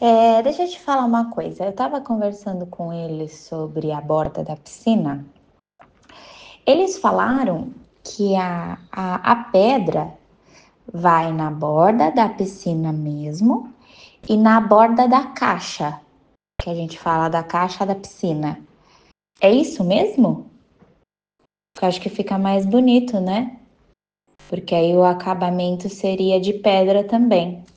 Deixa eu te falar uma coisa. Eu estava conversando com eles sobre a borda da piscina. Eles falaram que a pedra vai na borda da piscina mesmo e na borda da caixa, que a gente fala da caixa da piscina. É isso mesmo? Eu acho que fica mais bonito, né? Porque aí o acabamento seria de pedra também.